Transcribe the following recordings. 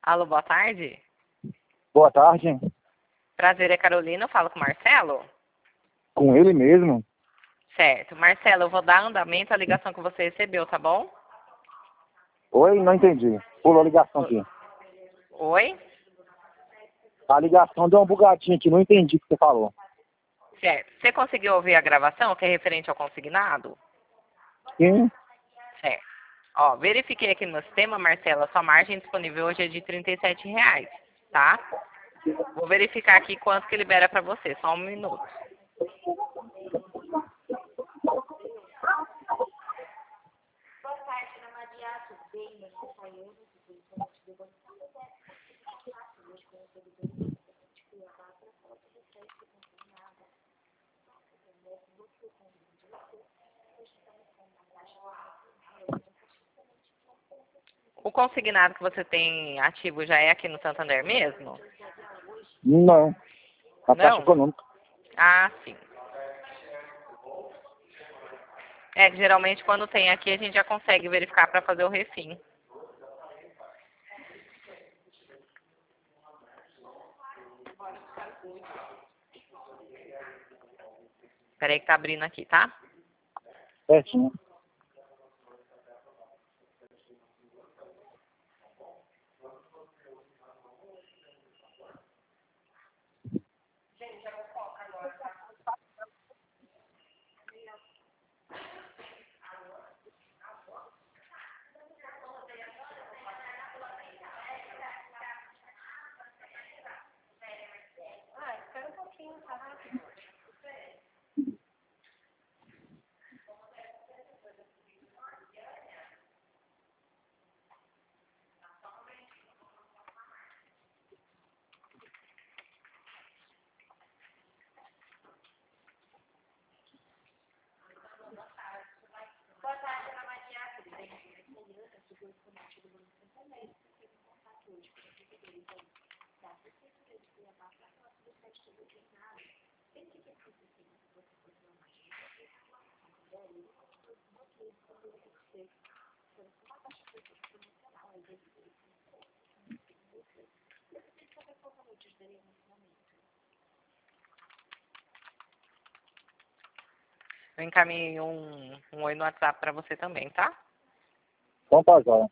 Alô, boa tarde. Boa tarde. Prazer, é Carolina, eu falo com o Marcelo. Com ele mesmo? Certo. Marcelo, eu vou dar andamento à ligação que você recebeu, tá bom? Oi, não entendi. Pulou a ligação aqui. Oi? A ligação deu uma bugadinha aqui, não entendi o que você falou. Certo. Você conseguiu ouvir a gravação que é referente ao consignado? Sim? Certo. Ó, verifiquei aqui no sistema, Marcelo, a sua margem disponível hoje é de R$ 37, tá? Vou verificar aqui quanto que libera para você, só um minuto. O consignado que você tem ativo já é aqui no Santander mesmo? Não. A Caixa Não? Econômica. Ah, sim. É que geralmente quando tem aqui a gente já consegue verificar para fazer o refim. Espera aí que tá abrindo aqui, tá? Certinho. Eu encaminhei um oi no WhatsApp para você também, tá? Vamos pra joia.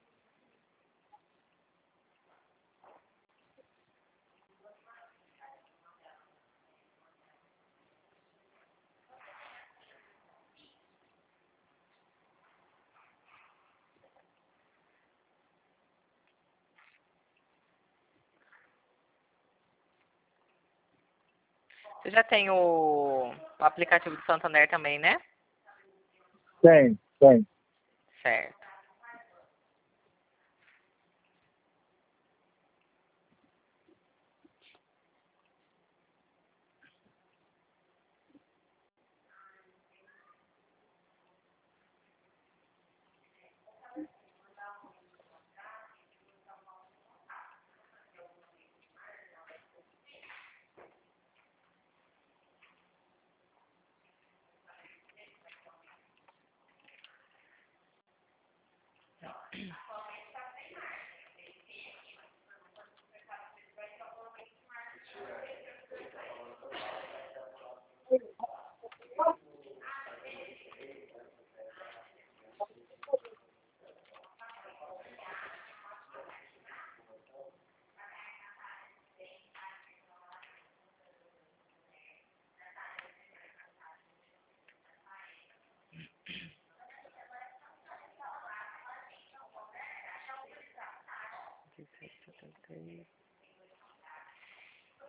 Você já tem o aplicativo do Santander também, né? Tem. Certo.